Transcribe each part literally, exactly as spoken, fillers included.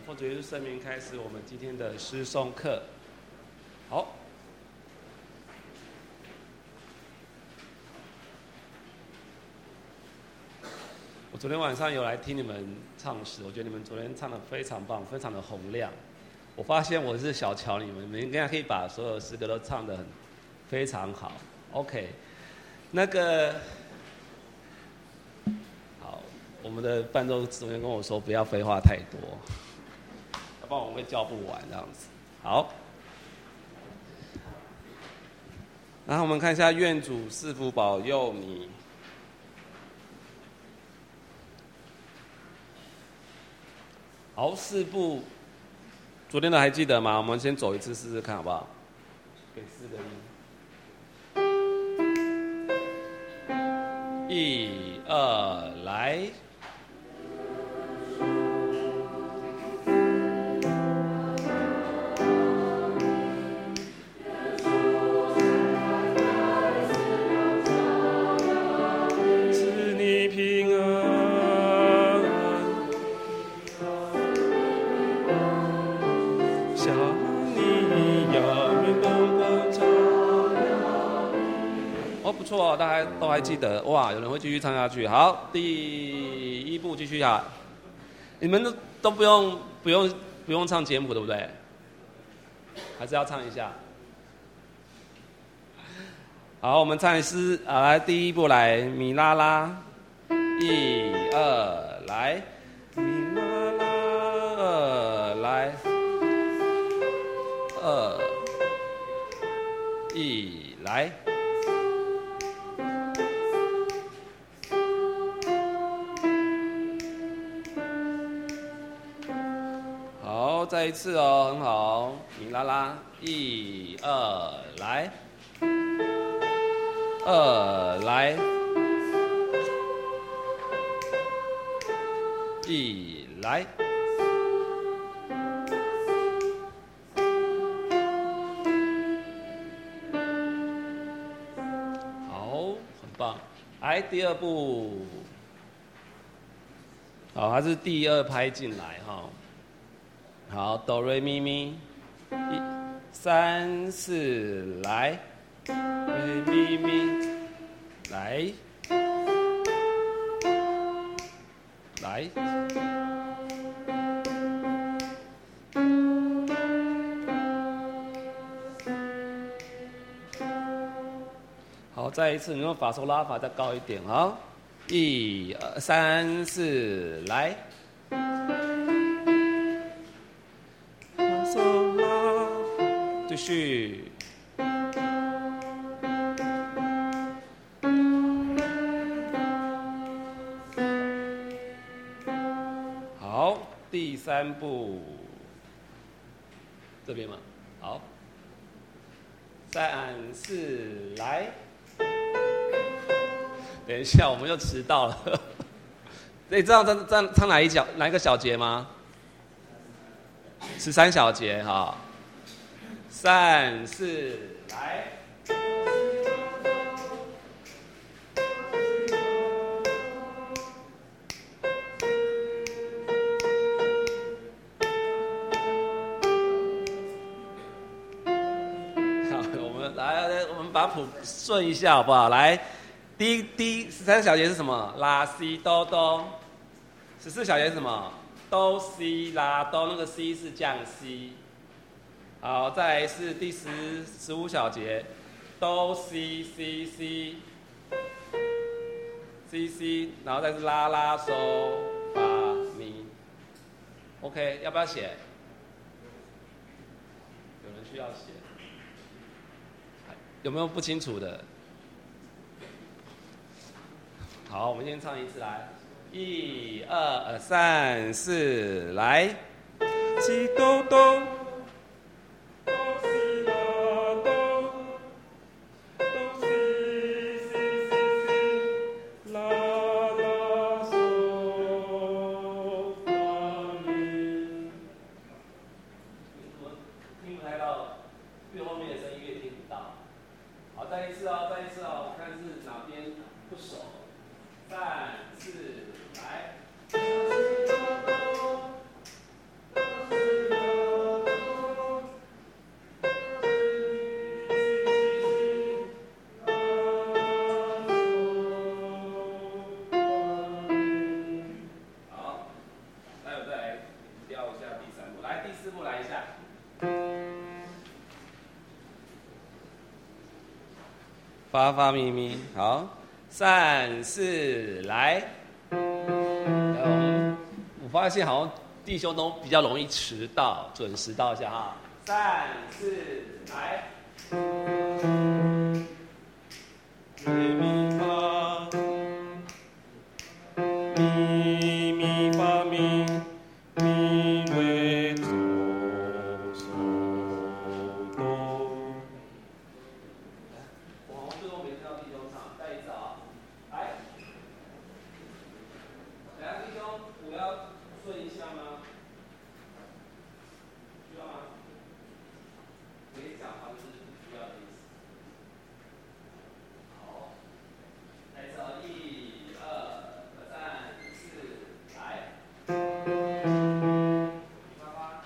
奉主耶稣圣名开始我们今天的诗颂课。好，我昨天晚上有来听你们唱诗，我觉得你们昨天唱得非常棒，非常的洪亮。我发现我是小瞧你们，你们应该可以把所有诗歌都唱得很非常好。OK， 那个好，我们的伴奏昨天跟我说不要废话太多，要不然我们会教不完这样子。好，然后我们看一下愿主赐福保佑你。好，四步，昨天的还记得吗？我们先走一次试试看，好不好？给四个音，一二来。赐你平安。哦，不错哦，大家都还记得哇！有人会继续唱下去。好，第一步继续啊。你们都都不用不用不用唱简谱，对不对？还是要唱一下。好，我们唱诗啊，来第一步来米拉拉，一二来，米拉拉二来，二一来。好，再一次哦，很好，米拉拉，一二来，二来，一来。好，很棒。来，第二步，好，它是第二拍进来哈。好，哆瑞咪咪，一、三、四，来，瑞咪咪，来，来，好，再一次，你用法索拉法再高一点啊，一、二、三、四，来。继续，好，第三步，这边吗？好，三四来，等一下，我们又迟到了。你知道唱唱唱哪一小哪一个小节吗？十三小节哈。三四来，好，我们来，我们把谱顺一下好不好？来，第一第十三小节是什么？拉西哆哆。十四小节是什么？哆西拉哆，那个西是降西。好，再来是第十十五小节，哆西西西西西，然后再是拉拉嗦发咪。OK， 要不要写？有人需要写？有没有不清楚的？好，我们先唱一次来，一二三四，来，西哆哆。三四来。 发发咪咪，好，三四来。嗯，我发现好像弟兄都比较容易迟到，准时到一下哈。三四来。咪咪发，咪咪发咪，咪瑞哆嗦哆。我最后没听到弟兄唱，再一次啊，来。等下弟兄，我要顺一下吗？需要吗？没讲话就是不需要的意思。好，再一次啊，一、二、三、四，来。八八。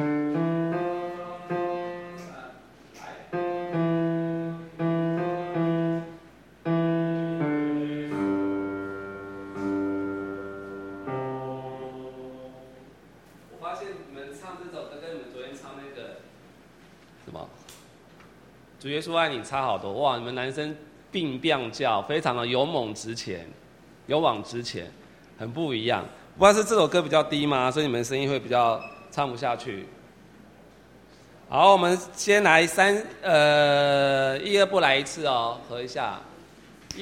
主耶稣爱你差好多哇！你们男生并并叫，非常的勇猛直前，勇往直前，很不一样。不知道是这首歌比较低吗？所以你们声音会比较唱不下去。好，我们先来三呃一二步来一次哦，合一下。一，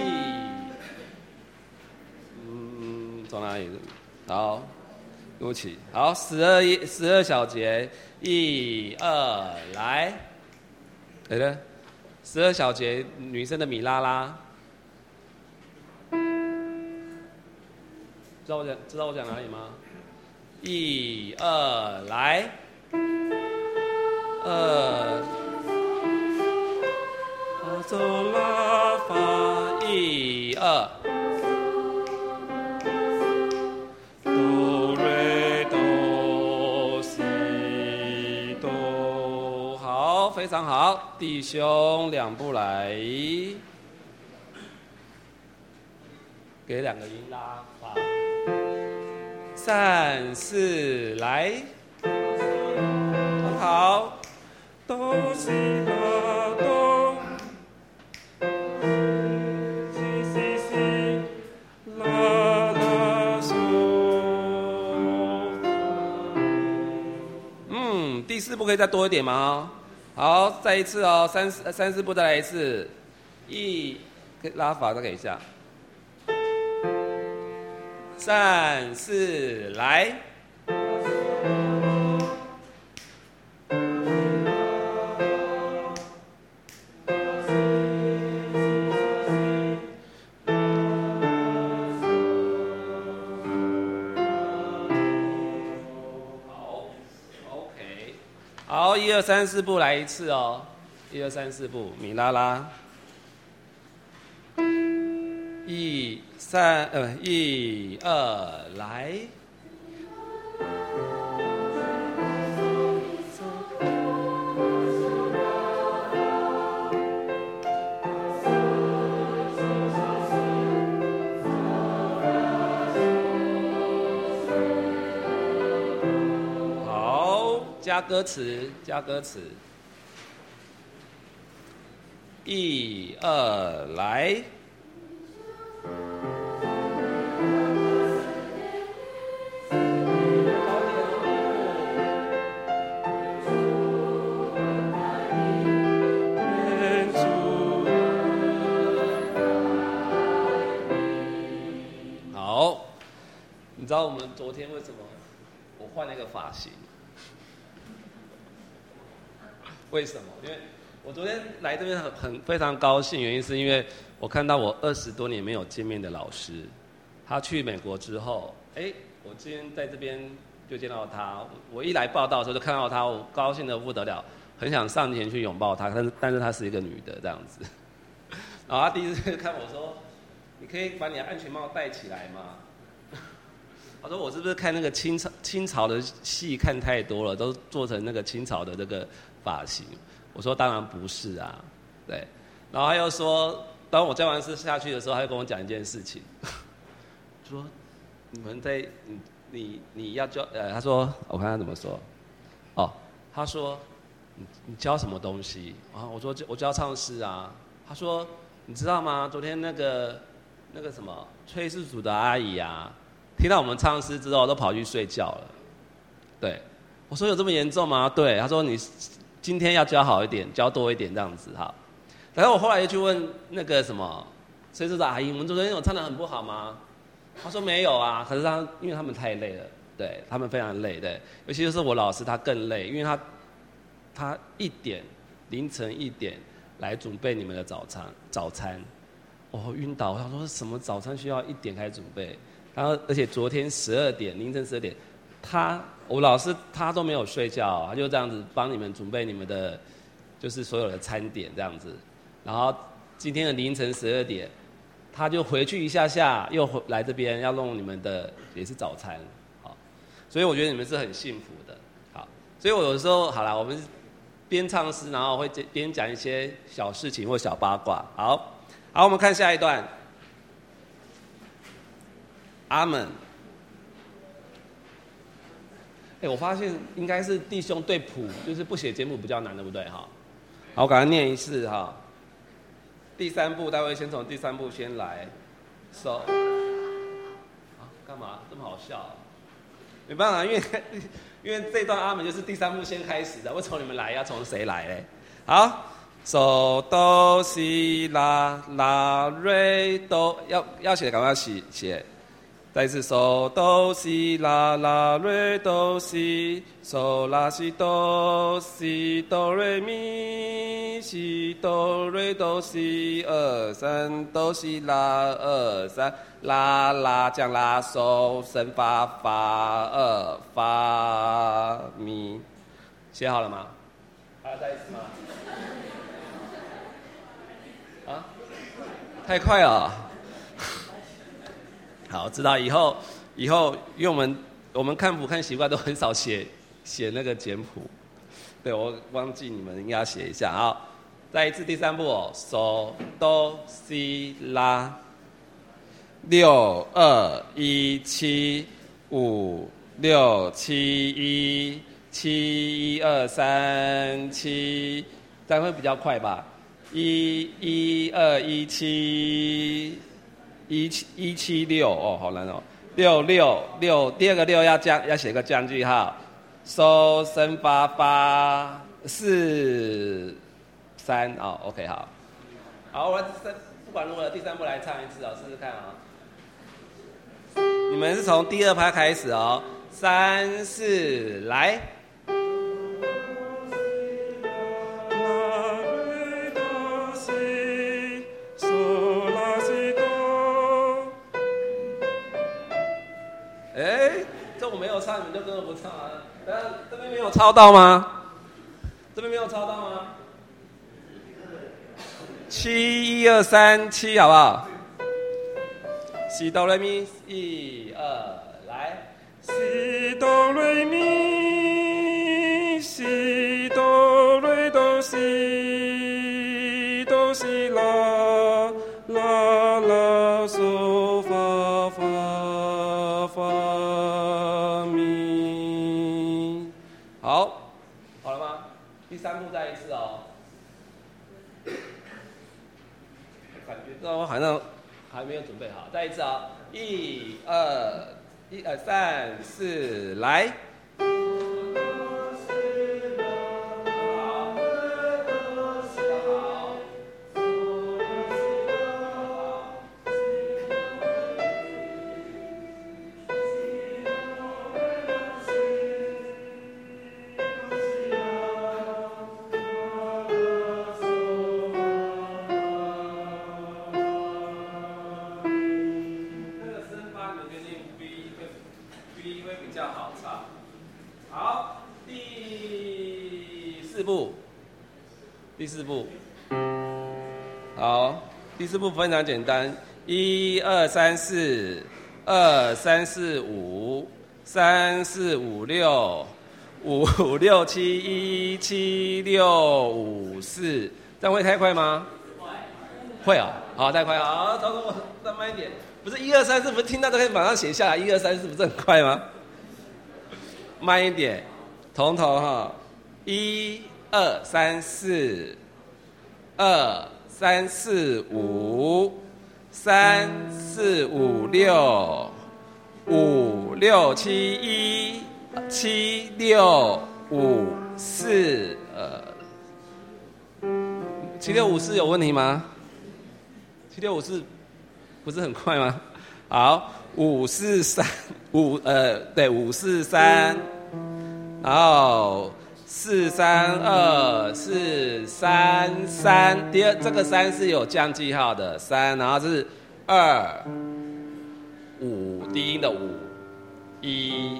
嗯，走哪里？好，对不起。好，十二一十二小节，一二来。对的。十二小节女生的米拉拉，知道我讲知道我讲哪里吗？一二来，二，发嗦拉发，一二，哆瑞哆西哆，好，非常好。弟兄两步来，给两个音拉发，三四来，很好，哆西拉哆，西西西，拉拉嗦，嗯，第四步可以再多一点吗？好，再一次哦，三四三四步再来一次，一，拉法再给一下，三四来，好，一二三四步来一次哦，一二三四步，米拉拉，一三呃一二来，加歌词，加歌词，一二来，好，你知道我们昨天为什么我换了一个发型？为什么？因为我昨天来这边很很非常高兴，原因是因为我看到我二十多年没有见面的老师，他去美国之后，哎，我今天在这边就见到他。我一来报道的时候就看到他，我高兴得不得了，很想上前去拥抱他，但是但是她是一个女的这样子。然后他第一次看我说：“你可以把你的安全帽戴起来吗？”他说：“我是不是看那个清朝清朝的戏看太多了，都做成那个清朝的这个发型？”我说：“当然不是啊，对。”然后他又说，当我教完事下去的时候，他就跟我讲一件事情，说：“你们在你你你要教呃，他说我看他怎么说，哦，他说你你教什么东西啊？我说我教唱诗啊。他说你知道吗？昨天那个那个什么炊事组的阿姨啊，听到我们唱诗之后，都跑去睡觉了。对，我说有这么严重吗？对，她说你今天要教好一点，教多一点这样子哈。然后我后来又去问那个什么炊事组的阿姨，我们昨天有唱得很不好吗？她说没有啊，可是她因为他们太累了，对他们非常累，对，尤其是我老师他更累，因为他他一点凌晨一点来准备你们的早餐早餐。哦，晕倒！我想说什么早餐需要一点开始准备，然后而且昨天十二点凌晨十二点，他我老师他都没有睡觉，他就这样子帮你们准备你们的，就是所有的餐点这样子，然后今天的凌晨十二点，他就回去一下下，又回来这边要弄你们的也是早餐，好，所以我觉得你们是很幸福的，好，所以我有时候好啦，我们边唱诗，然后会边讲一些小事情或小八卦，好。好，我们看下一段。阿门。哎，我发现应该是弟兄对谱，就是不写节目比较难，对不对？哈。好，我赶快念一次哈。第三步，待会先从第三步先来。手。啊，干嘛这么好笑、啊？没办法，因为因为这段阿门就是第三步先开始的，我从你们来，要从谁来嘞？好。手哆西拉拉瑞哆，要要写赶快写写，再一次手哆西拉拉瑞哆西，手拉西哆西哆瑞咪西哆瑞哆西，二三哆西拉二三拉拉降拉手升发发二发咪，写好了吗？还要再一次吗？啊，太快了！好，知道以后以后，因为我们我们看谱看习惯都很少写写那个简谱，对我忘记你们应该要写一下。好，再一次第三步哦，手哆西拉，六二一七五六七一七一二三七，这样会比较快吧？一一二一七一七一七六哦，好难哦，六六六，第二个六要降，要写个降句号，收升发发四三哦 ，OK 好，好，我不管如何，第三步来唱一次哦，试试看啊、哦。你们是从第二拍开始哦，三四来。我没有唱，你们就跟着不唱啊？但这边没有抄到吗？这边没有抄到吗？七一二三七，好不好？西哆来咪，一二来。西哆来咪，西哆来哆西，哆西拉拉拉嗦发发发。好，好了吗？第三步再一次哦。感觉到好像还没有准备好，再一次啊、哦！一二一二三四，来。第四步，好，第四步非常简单，一二三四，二三四五，三四五六，五六七一，七六五四，这样会太快吗？会啊，好，太快，好，稍等我，再慢一点。不是一二三四，不是听到都可以马上写下来，一二三四不是很快吗？慢一点，从头哈，一。二三四，二三四五，三四五六，五六七一，七六五四，呃，七六五四有问题吗？七六五四不是很快吗？好，五四三五呃对五四三，然后四三二四三三，第二这个三是有降记号的三，然后是二五低音的五一，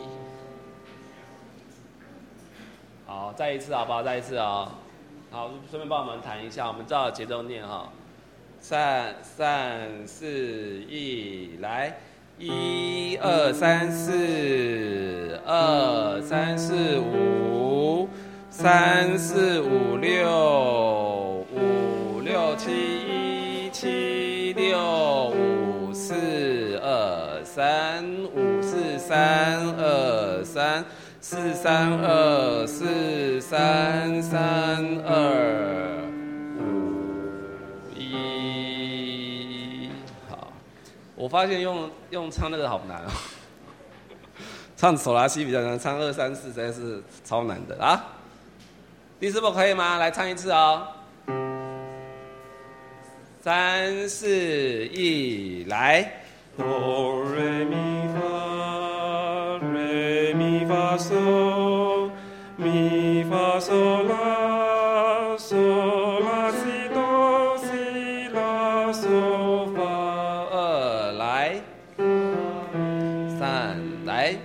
好，再一次好不好？再一次哦，好，顺便帮我们弹一下，我们照节奏念哈。三三四一，来，一二三四，二三四五，三四五六，五六七一，七六五四二三，五四三二三，四三二四三三二。我发现用用唱那个好难哦，唱手拉西比较难，唱二三四实在是超难的啊！第四步可以吗？来唱一次哦，三四一，来。哆来咪发，来咪发嗦，咪发嗦拉，嗦拉西哆西拉嗦发。来，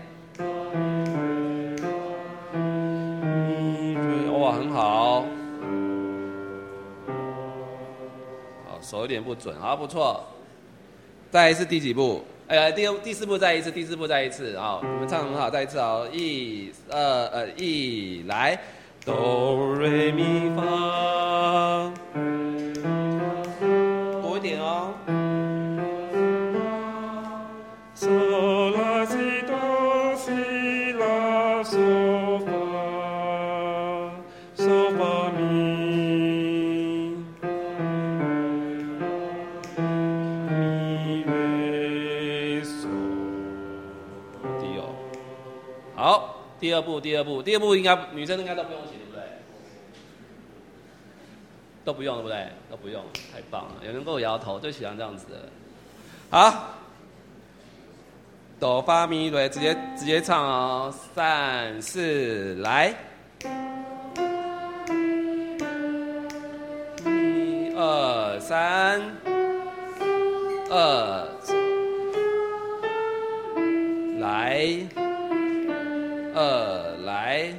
哇，很好，好，手有点不准，好，不错。再一次第几步？哎呀，第第四步再一次，第四步再一次，好，你们唱很好，再一次哦，一、二、呃，一，来，哆瑞咪发，多一点哦。嗦拉西哆西拉嗦发嗦发咪咪瑞嗦低哦。好，第二步，第二步，第二步应该女生应该都不用写，对不对？都不用，对不对？都不用，太棒了！有人跟我摇头，最喜欢这样子的。好。哆发咪瑞，直接直接唱哦，三四来，一二三，二来，二来，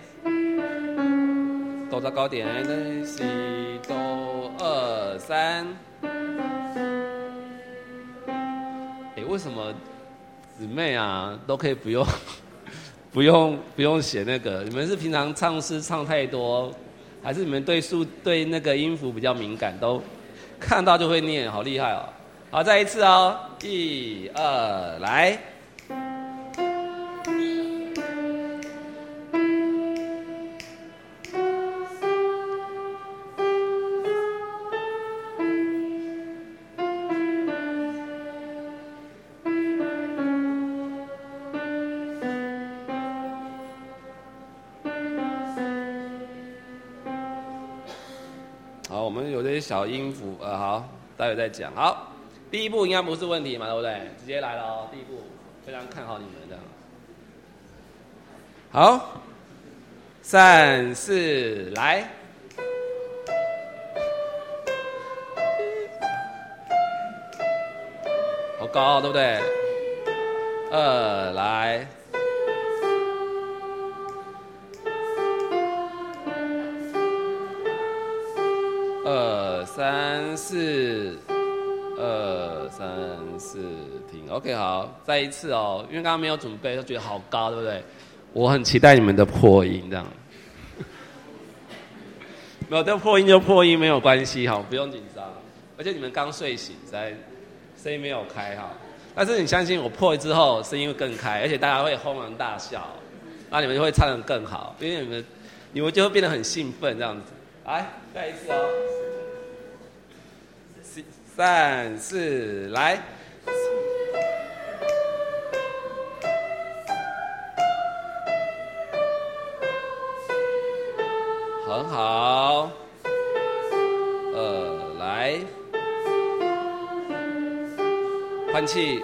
哆再高点，来西哆二三，哎，为什么？姊妹啊，都可以不用，不用不用写那个。你们是平常唱诗唱太多，还是你们对数对那个音符比较敏感，都看到就会念，好厉害哦！好，再一次哦，一二来。好，我们有这些小音符，呃，好，待会再讲。好，第一步应该不是问题嘛，对不对？直接来了哦，第一步，非常看好你们这样。好，三四来，好高，对不对？二来。二三四，二三四，停 ，OK， 好，再一次哦，因为刚刚没有准备，就觉得好高，对不对？我很期待你们的破音，这样。没有，这破音就破音，没有关系哈，不用紧张。而且你们刚睡醒，在声音没有开哈，但是你相信我破之后声音会更开，而且大家会哄然大笑，那你们就会唱得更好，因为你们你们就会变得很兴奋这样子。来，再一次哦。 三四来。很好。呃，来，换气。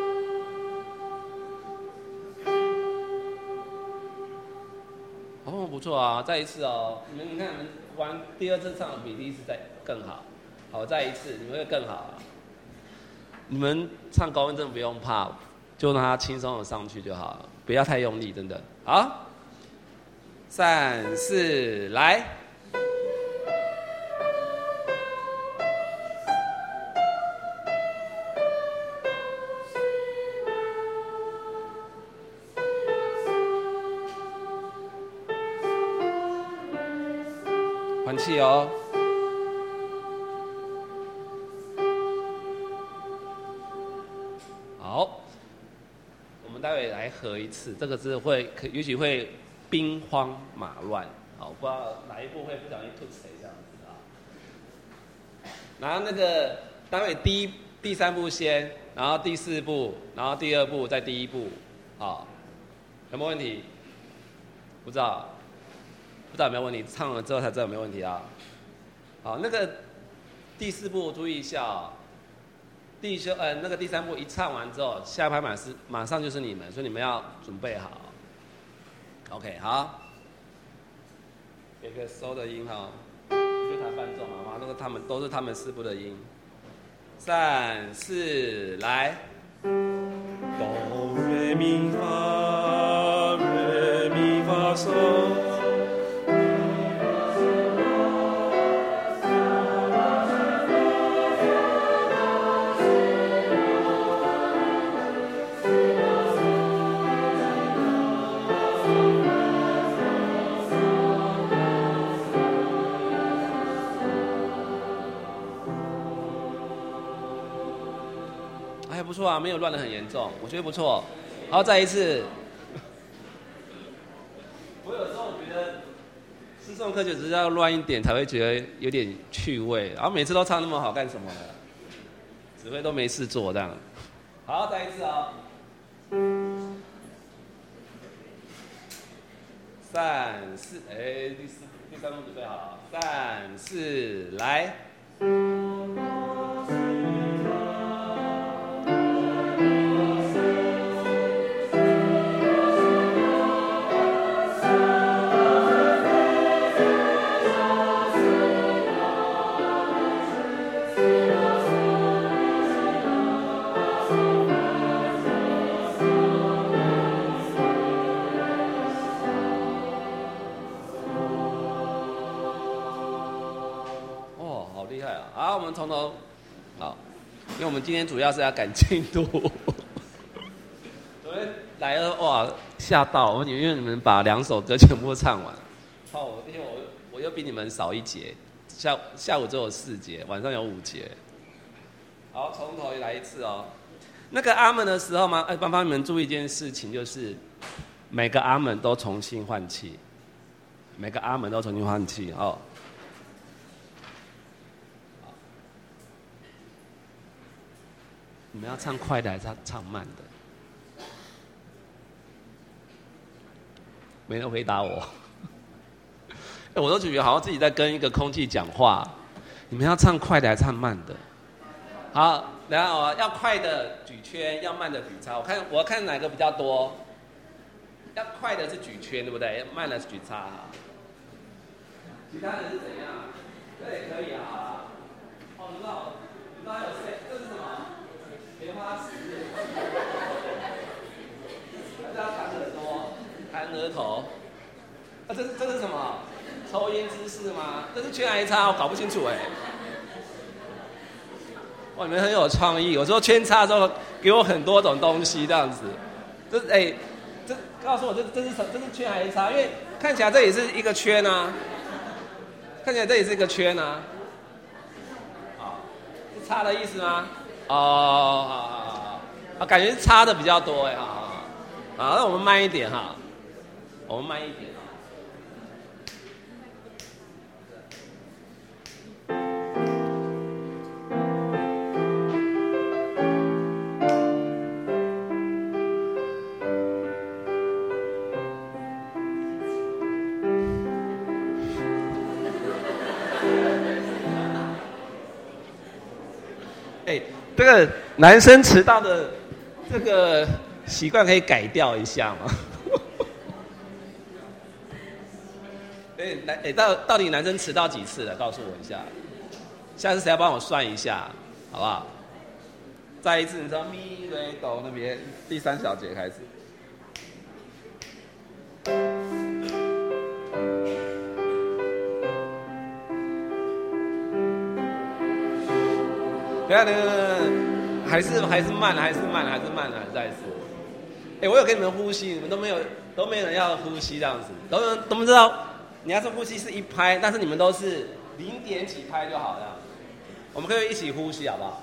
哦，不错啊，再一次哦。你们你看，你们玩第二次唱的比第一次再更好。好，再一次，你们会更好啊。你们唱高音真的不用怕，就让它轻松的上去就好了，不要太用力，真的。好，三四来。换气哦。好，我们待会来合一次，这个是会，也许会兵荒马乱，好，不知道哪一步会不小心吐谁这样子啊。然后那个待会第一、第三步先，然后第四步，然后第二步，再第一步，好，有没有问题？不知道。不知道有没有问题，唱了之后才知道有没有问题啊。好，那个第四步注意一下哦。第修呃那个第三步一唱完之后，下一拍马是马上就是你们，所以你们要准备好。OK， 好。给个收的音哈，就弹伴奏好吗？那个他们都是他们四部的音。三四来。哆来咪发来咪发嗦。还不错啊，没有乱得很严重，我觉得不错。好，再一次。我有时候觉得诗颂课就只是要乱一点，才会觉得有点趣味。然后每次都唱那么好，干什么呢？指挥都没事做这样。好，再一次啊、哦。三四，哎，第四第三步准备好了，三四来。好，我们从头，好，因为我们今天主要是要赶进度。昨天来了哇，吓到，因为你们把两首歌全部唱完。好，因为我我又比你们少一节，下下午只有四节，晚上有五节。好，从头来一次哦。那个阿门的时候嘛，哎，帮帮你们注意一件事情，就是每个阿门都重新换气，每个阿门都重新换气哦。你们要唱快的还是唱慢的？没人回答我。我都觉得好像自己在跟一个空气讲话。你们要唱快的还是唱慢的？好，等下哦，要快的举圈，要慢的举叉。我看我要看哪个比较多。要快的是举圈，对不对？慢的是举叉。其他人是怎样？这也可以啊。哦，你知道，你知道有谁？这是什么？莲花石，还是要弹耳朵、弹额头？啊，这是这是什么？抽烟姿势吗？这是圈还是叉？我搞不清楚哎。哇，你们很有创意。有时候圈叉的时候，给我很多种东西这样子。这是哎，这告诉我这这是什？这是圈还是叉？因为看起来这也是一个圈啊，看起来这也是一个圈啊。好，是叉的意思吗？哦，好好好，好，感觉是差的比较多哎，好好好，好，那我们慢一点哈，我们慢一点。 这个男生迟到的这个习惯可以改掉一下吗？哎，男哎，到到底男生迟到几次了？告诉我一下。下次谁要帮我算一下，好不好？再一次，你知道咪瑞哆那边第三小节开始。等下等下等下，还是还是慢了，还是慢了，还是慢了，再一次。哎，我有给你们呼吸，你们都没有都没有人要呼吸这样子，都都不知道。你要是呼吸是一拍，但是你们都是零点几拍就好了。我们可以一起呼吸，好不好？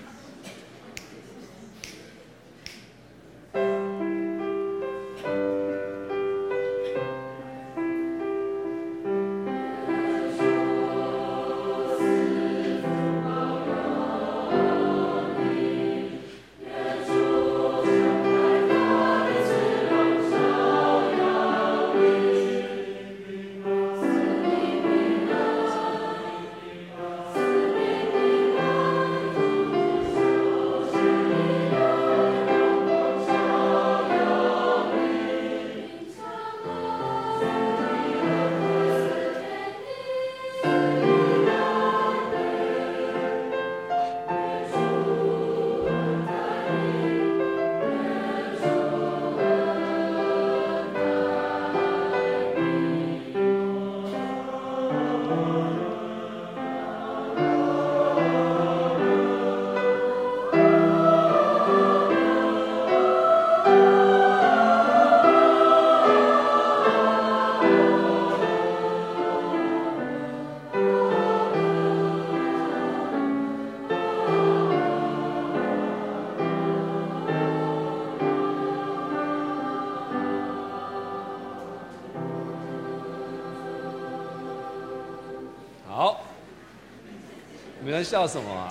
你们笑什么啊？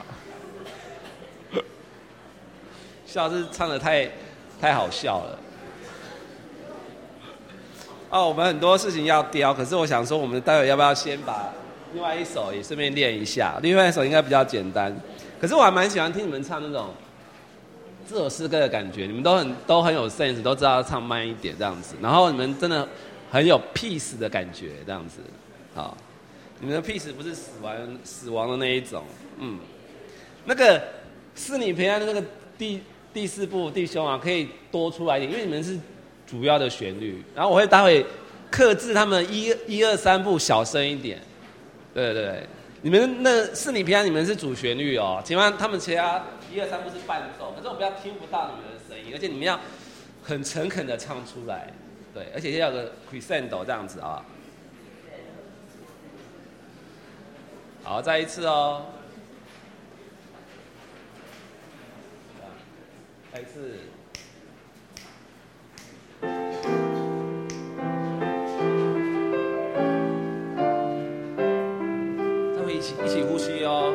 笑是唱得太太好笑了。哦，我们很多事情要雕，可是我想说，我们待会要不要先把另外一首也顺便练一下？另外一首应该比较简单，可是我还蛮喜欢听你们唱那种这首诗歌的感觉，你们都很都很有 sense， 都知道唱慢一点这样子，然后你们真的很有 peace 的感觉这样子，好。你们的 peace 不是死亡死亡的那一种，嗯，那个是你平安的那个第第四部弟兄啊，可以多出来一点，因为你们是主要的旋律，然后我会待会克制他们一一二三部小声一点，对对对，你们那是你平安，你们是主旋律哦，请问他们其他一二三部是伴奏，可是我比较听不到你们的声音，而且你们要很诚恳的唱出来，对，而且要有个 crescendo 这样子啊。好，再一次哦。再一次。再会一起一起呼吸哦。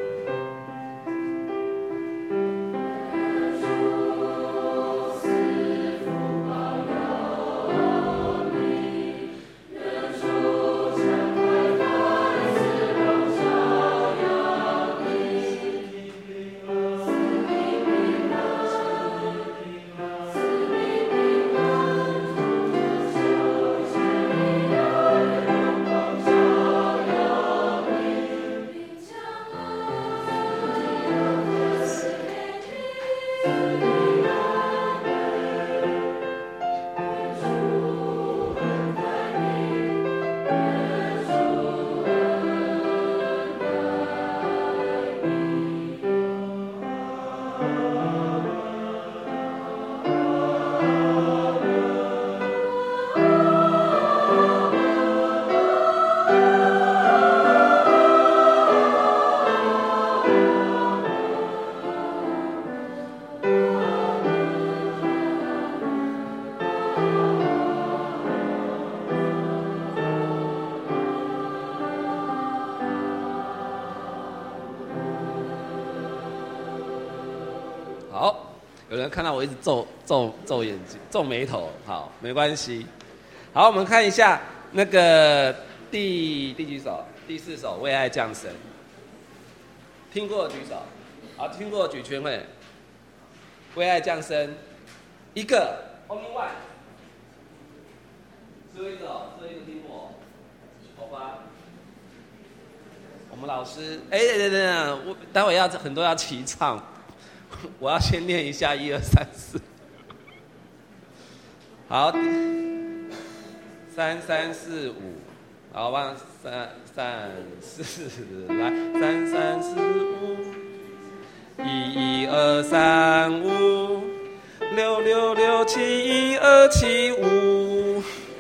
有人看到我一直皱皱皱眼睛、皱眉头，好，没关系。好，我们看一下那个第第几首？第四首《为爱降生》，听过的举手。 好，听过举拳会，为爱降生，一个 only one， 只有一个哦，只有一个听过，好吧？我们老师，哎、欸，等等等，我待会要很多要齐唱，我要先念一下一二三四。好，三三四五，好吧，三三四，来，三三四五，一一二三五，六六六七一二七五，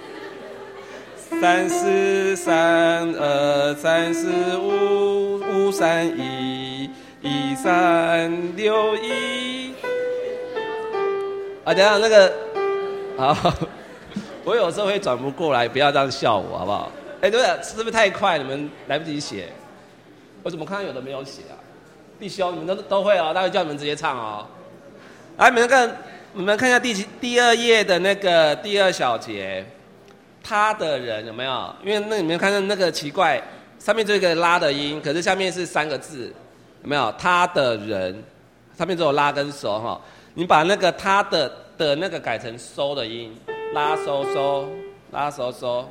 三四三二三四五五三一一三六一。啊，等一下那个。好，我有时候会转不过来，不要这样笑我，好不好？哎，对了，是不是太快，你们来不及写？我怎么看到有的没有写啊？弟兄，你们都都会哦，待会叫你们直接唱哦。来，你们看，你们看一下第第二页的那个第二小节，他的人有没有？因为那你们看到那个奇怪，上面这个拉的音，可是下面是三个字，有没有？他的人，上面只有拉跟收哈。你把那个他的。的那个改成收的音，拉收收，拉收收，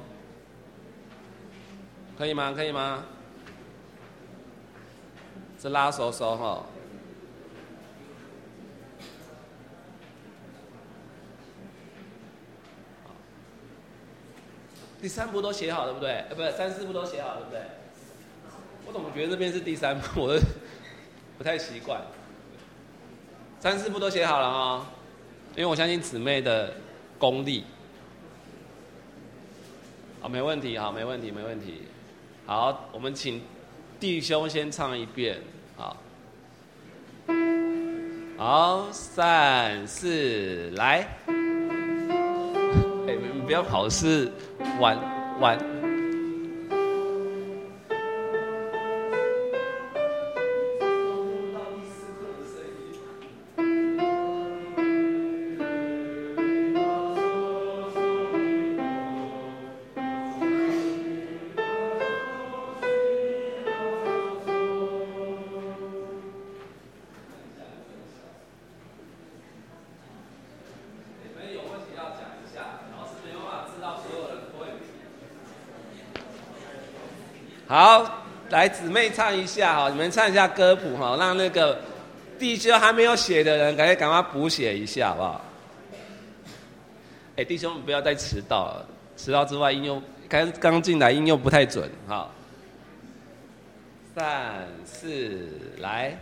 可以吗？可以吗？是拉收收哈。第三步都写好对不对？呃，不是，三四步都写好对不对？我怎么觉得这边是第三步？我都不太习惯。三四步都写好了哈。因为我相信姊妹的功力，好，没问题，好，没问题，没问题。好，我们请弟兄先唱一遍，好，好，三四来，哎，你不要跑，是玩玩。好，来姊妹唱一下哈，你们唱一下歌谱哈，让那个弟兄还没有写的人，赶快赶快补写一下，好不好？哎，弟兄们不要再迟到了，迟到之外音又刚刚进来音又不太准，好，三四来。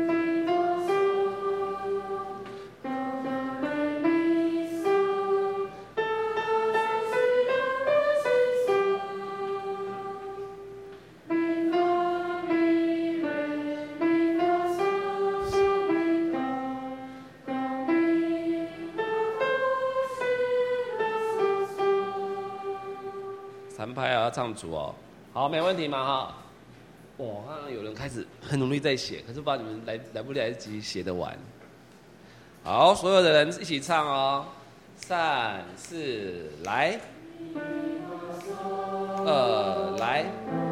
三拍啊，要唱主哦，好，没问题嘛哈。哇，看到有人开始很努力在写，可是不知道你们来来不来得及写得完。好，所有的人一起唱哦，三四来，二来，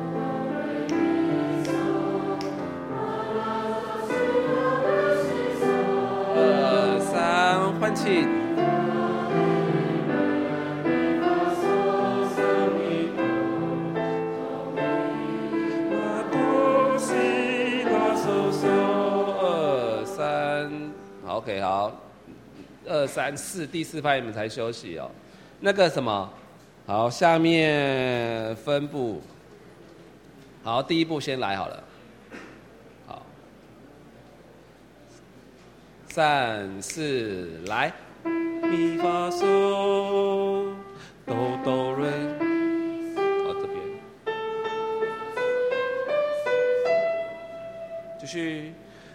二三换气。OK， 好，二三四，第四拍你们才休息哦。那个什么，好，下面分步，好，第一步先来好了。好，三四来，咪发嗦，哆哆瑞，好这边，继续。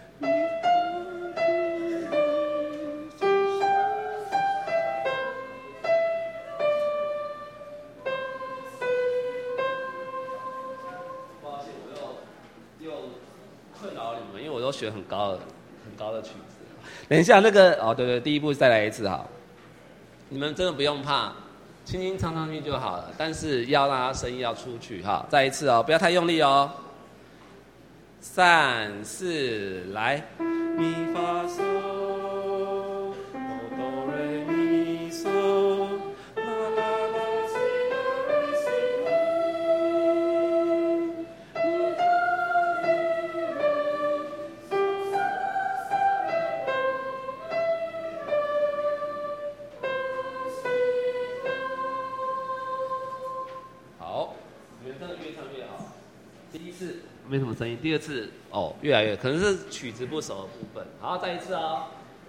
都选很高的、很高的曲子。等一下，那个哦，对对，第一步再来一次哈。你们真的不用怕，轻轻唱上去就好了。但是要让它声音要出去哈。再一次哦，不要太用力哦。 三四来，咪发嗦，哆哆瑞咪嗦，啦啦啦西啦瑞西咪，咪发咪瑞嗦嗦嗦好，你们真的越唱越好。第一次没什么声音，第二次哦越来越，可能是曲子不熟的部分。好，再一次哦。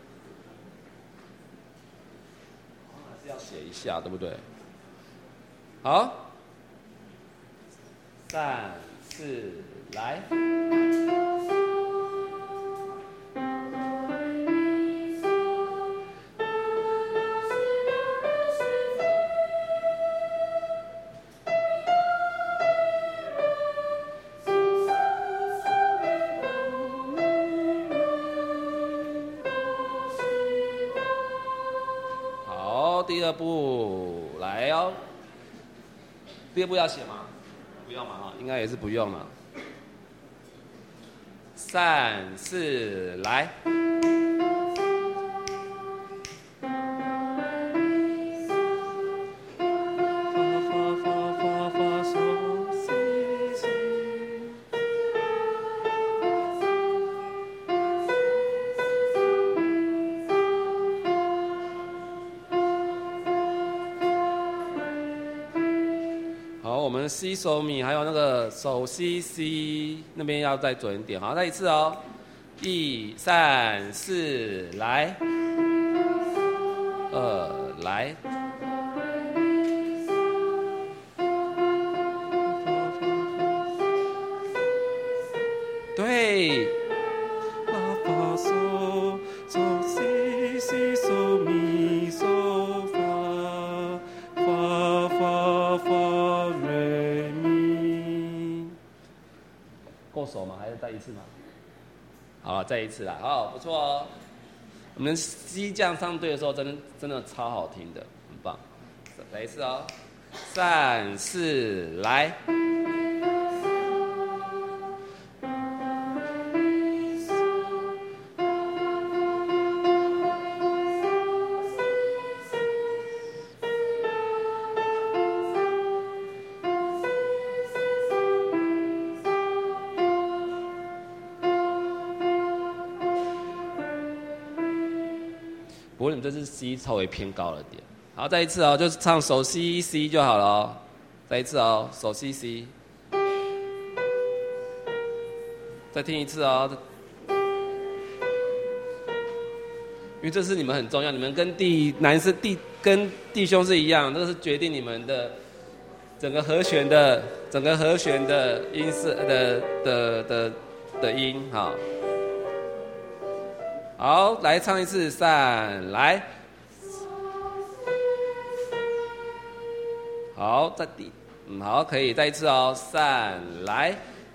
还是要写一下，对不对？好，三四来。第二步来哦，第二步要写吗？不用嘛哈，应该也是不用了。三四来。西手米还有那个手西西那边要再准一点，好，再一次哦，一三四来，二来，对，拉发嗦手西西手米嗦发发发发瑞。够熟吗？还是再一次吗？好，再一次啦。好，不错哦。我们西将上对的时候，真的真的超好听的，很棒。来一次哦，三四来。不过你们这次 C 稍微偏高了点。好，再一次哦，就是唱手 C C 就好了哦。再一次哦，手 C C。再听一次哦。因为这是你们很重要，你们跟弟男生弟跟弟兄是一样，这个是决定你们的整个和弦的整个和弦的音色的的的的音哈。好，来唱一次，三来。好，再第，嗯，好，可以再一次哦，三来。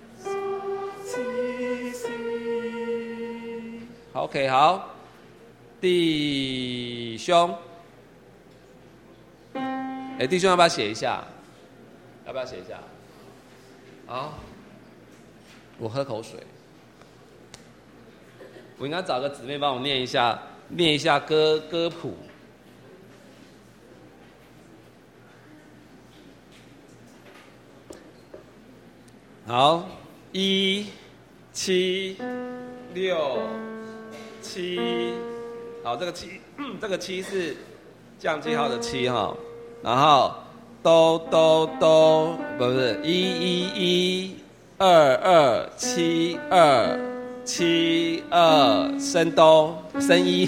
好 ，OK， 好，弟兄，哎，弟兄要不要写一下？要不要写一下？好，我喝口水。我应该找个姊妹帮我念一下，念一下歌歌谱。好，一、七、六、七，好，这个七，这个七是降记号的七哈，然后哆哆哆，不是一一一，二二七二。七二升哆升一，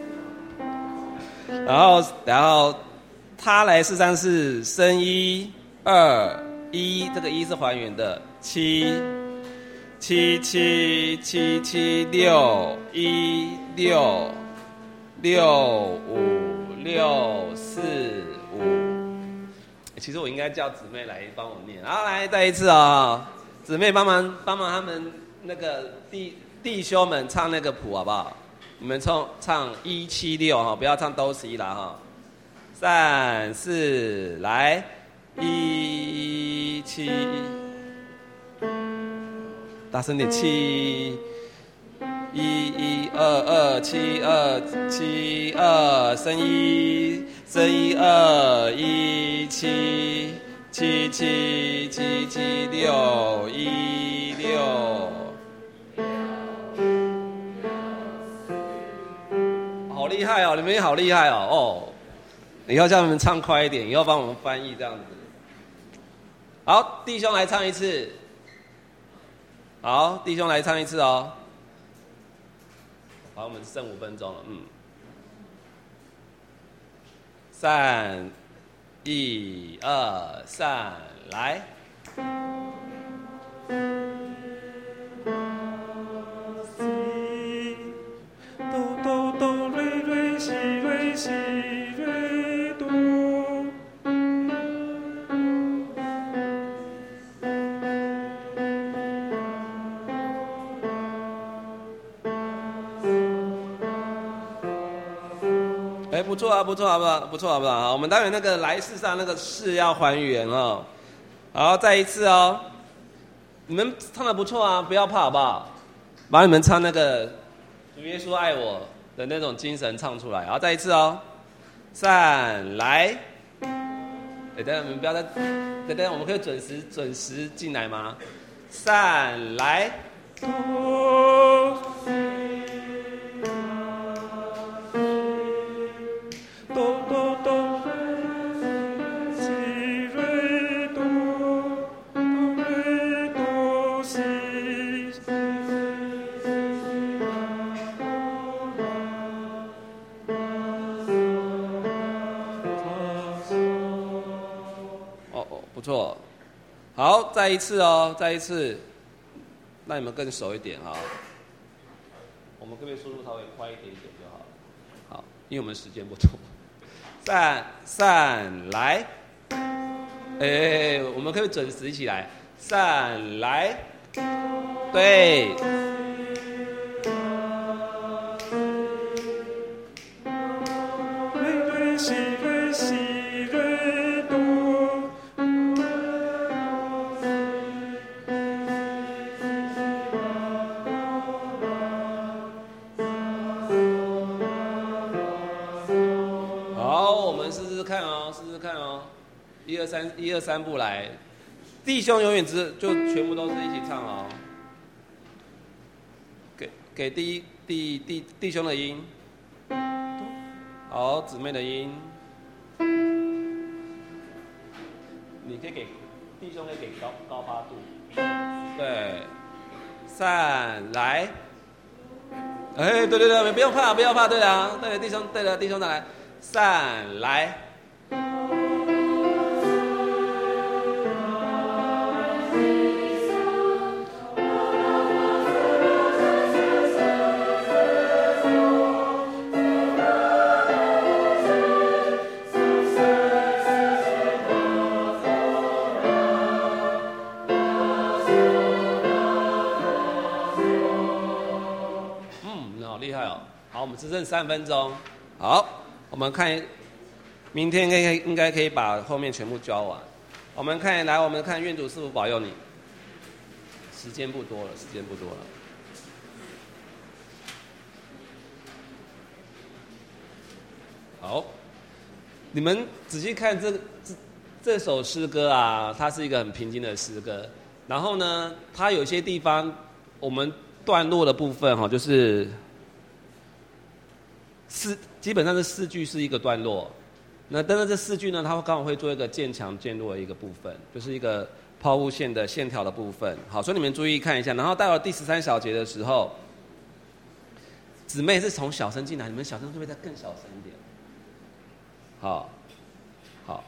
然后然后他来四三四升一二一，这个一是还原的七七七七七六一六六五六四五，其实我应该叫姊妹来帮我念，好，来再一次哦，姊妹帮忙帮忙他们。那个弟弟兄们唱那个谱好不好？你们唱唱一七六哈，不要唱哆西啦哈。三四来，一七。哒大声点，七，一一二二七二七二，升一升一二一七七七七七六一六，好厉害哦！你们也好厉害哦哦！以后叫你们唱快一点，以后帮我们翻译这样子。好，弟兄来唱一次。好，弟兄来唱一次哦。好，我们剩五分钟了，嗯。三、一、二、三，来。 哆哆哆瑞瑞西瑞西瑞哆。 哎，不错啊，不错啊，不错，不错啊，不错啊！我们待会那个来世上那个事要还原哦。好，再一次哦。你们唱的不错啊，不要怕好不好？把你们唱那个主耶稣爱我的那种精神唱出来。好，再一次哦。三，来。哎，等等，你们不要再，等等，我们可以准时准时进来吗？三，来。 哆哆哆哆西瑞哆哆瑞哆西。 哦哦，不错。好，再一次哦，再一次，让你们更熟一点哈。我们可不可以速度稍微快一点点就好了？好，因为我们时间不多。三三来，哎，我们可不可以准时一起来？三来，对。 瑞瑞西瑞西瑞哆。 好，我们试试看哦，试试看哦。一二三，一二三步来。弟兄永远只就全部都是一起唱哦。给给第一弟弟弟兄的音，好，姊妹的音。你可以给弟兄可以给高高八度。对，三来。哎，对对对，不用怕，不要怕，对啊，对了，弟兄，对了，弟兄的来，三来。好，我们只剩三分钟。好，我们看，明天应该应该可以把后面全部教完。我们看，来，我们看愿主师父保佑你。时间不多了，时间不多了。好，你们仔细看这这这首诗歌啊，它是一个很平静的诗歌。然后呢，它有些地方我们段落的部分哈，就是。四基本上是四句是一个段落，那但是这四句呢，它刚好会做一个渐强渐弱的一个部分，就是一个抛物线的线条的部分。好，所以你们注意看一下。然后到了第十三小节的时候，姊妹是从小声进来，你们小声会不会再更小声一点？好，好。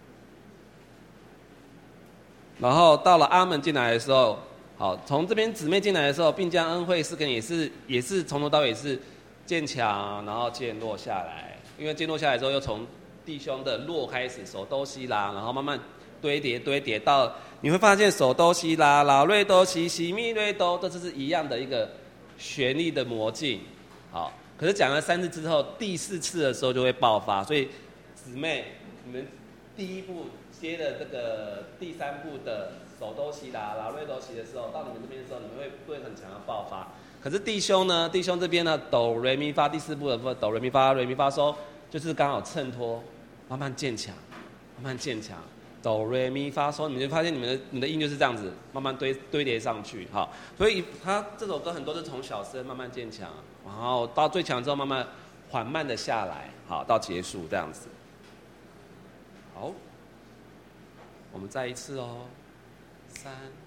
然后到了阿门进来的时候，好，从这边姊妹进来的时候，并将恩惠是跟也是也是从头到尾是。渐强，然后渐落下来，因为渐落下来之后，又从弟兄的落开始，手哆西拉，然后慢慢堆叠堆叠到，你会发现手哆西拉、拉瑞哆西、西咪瑞哆，这就是一样的一个旋律的魔镜。好，可是讲了三次之后，第四次的时候就会爆发，所以姊妹，你们第一步接了这个第三步的手哆西啦、拉瑞哆西的时候，到你们这边的时候，你们会会很强的爆发。可是弟兄呢，弟兄这边呢，哆瑞咪发第四步的部分，哆瑞咪发瑞咪发嗦，就是刚好衬托，慢慢渐强，慢慢渐强。哆瑞咪发嗦，你们就发现你们的你的音就是这样子，慢慢堆堆叠上去，好。所以他这首歌很多是从小声慢慢渐强，然后到最强之后慢慢缓慢的下来，好，到结束这样子。好，我们再一次哦，三。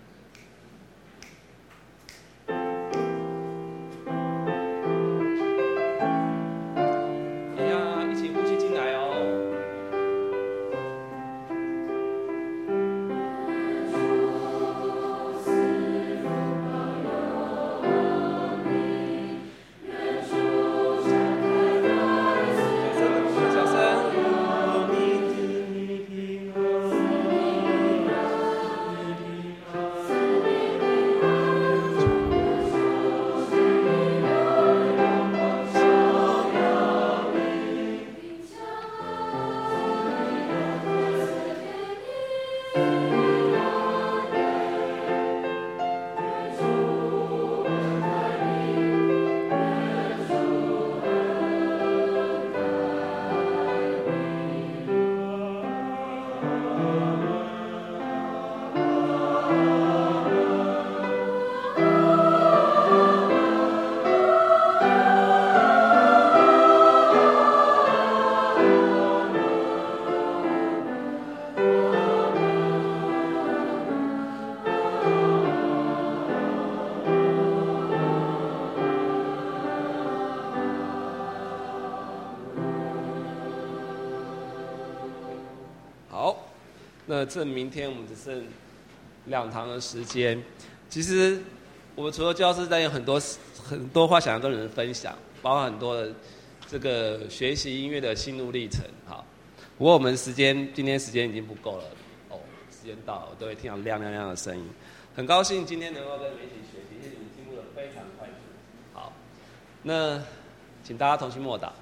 那这明天我们只剩两堂的时间，其实我们除了教师，但有很多很多话想要跟人分享，包括很多的这个学习音乐的心路历程。好，不过我们时间今天时间已经不够了，哦，时间到了，我都会听到亮亮亮的声音。很高兴今天能够跟你们一起学习，因为你们进步的非常快速。好，那请大家同心默祷。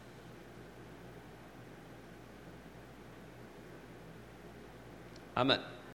阿们。